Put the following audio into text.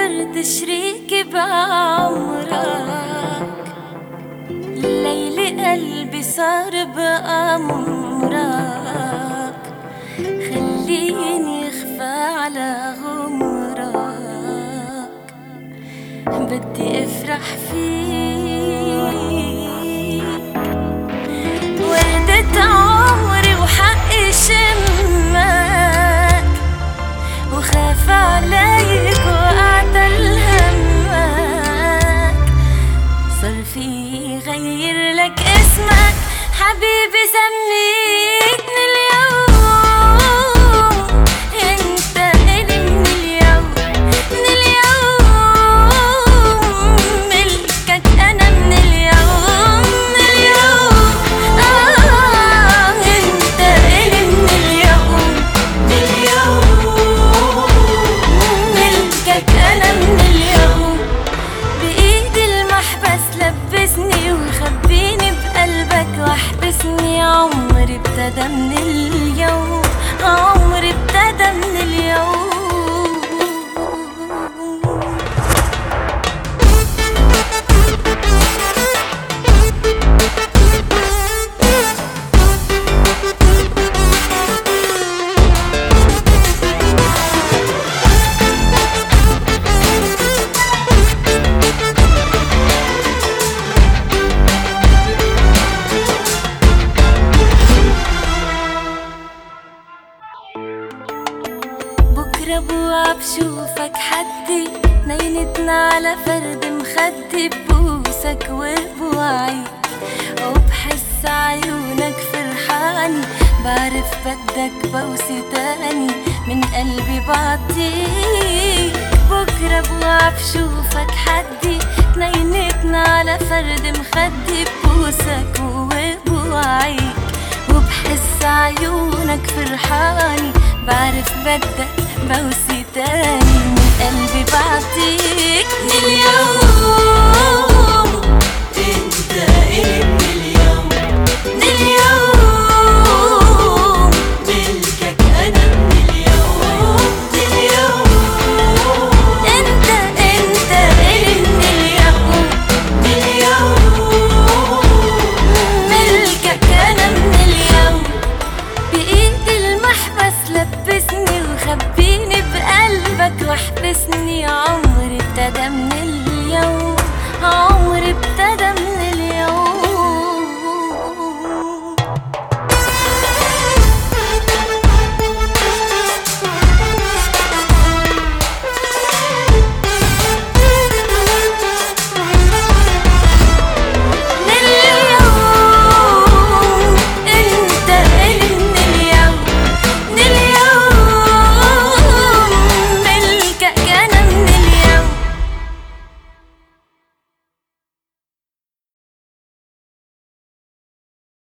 صرت شريكي بعمرك، ليلي قلبي صار بأمرك، خليني اخفى على غمرك، بدي افرح فيك، وردة عمري وحقي شمك، وخاف عليك وأعتل همك، صار في غير لك اسمك حبيبي، سميتني اليوم انت إلي من اليوم، من اليوم ملكك أنا من اليوم، من اليوم انت إلي من اليوم، من اليوم ملكك أنا من اليوم، بإيدي المحبس لبسني وخبيني بقلبك واحبسني، عمري ابتدى من اليوم، عمري ابتدى من اليوم. بكرة بوعى بشوفك حدي، نينتنا على فرد مخدي، ببوسك وبوعيك وبحس عيونك فرحاني، بعرف بدك بوسي تاني من قلبي بعطيك. بكرة بوعى بشوفك حدي، نينتنا على فرد مخدي، ببوسك وبوعيك وبحس عيونك فرحاني، بعرف بدك بوسي تاني من قلبي بعطيك. من اليوم انت إلي من اليوم، من اليوم ملكك أنا من اليوم، من اليوم انت إلي من اليوم، من اليوم ملكك أنا من اليوم، بإيدي المحبس لبسني وخبيني بقلبك واحبسني،